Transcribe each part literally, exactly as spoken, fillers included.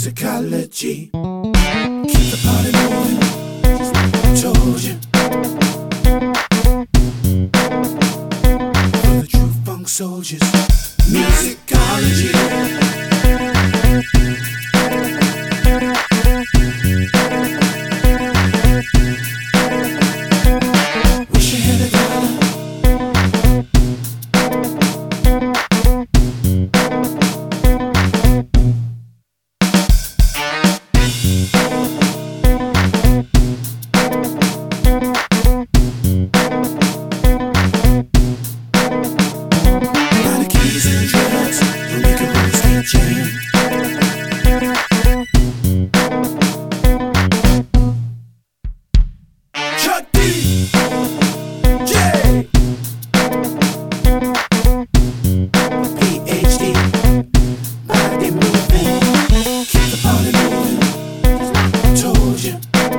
musicology. Keep the party moving, just like I told you. For the true funk soldiers, musicology. Wish you had a dollar. Lot of keys and drugs, don't make a roller skate jam. Chuck D, J, P H D, body moving, keep the party moving, just like I told you.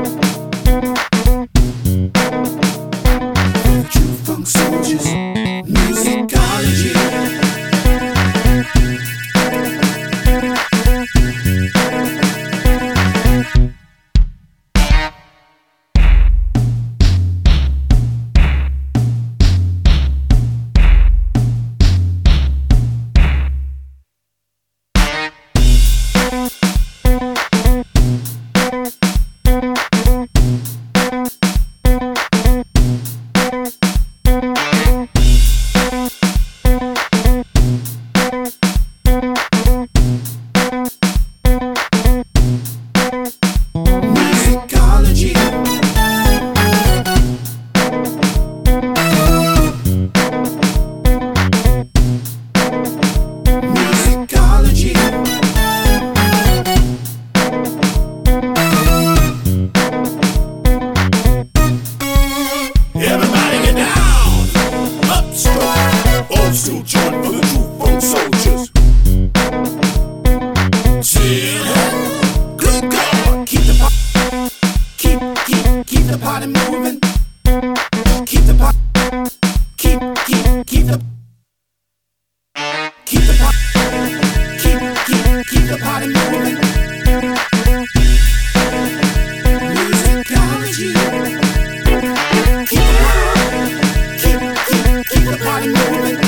For the true funk soldiers, musicology. Musicology. Musicology. Everybody get down. Upstroke, old school joint for the true funk soldiers. Chill, good God, keep the party, keep, keep, keep the party moving. Keep the party, keep, keep, keep the, keep the party, keep, keep, keep the party moving. Musicology. Keep the party, keep, keep, keep the party moving.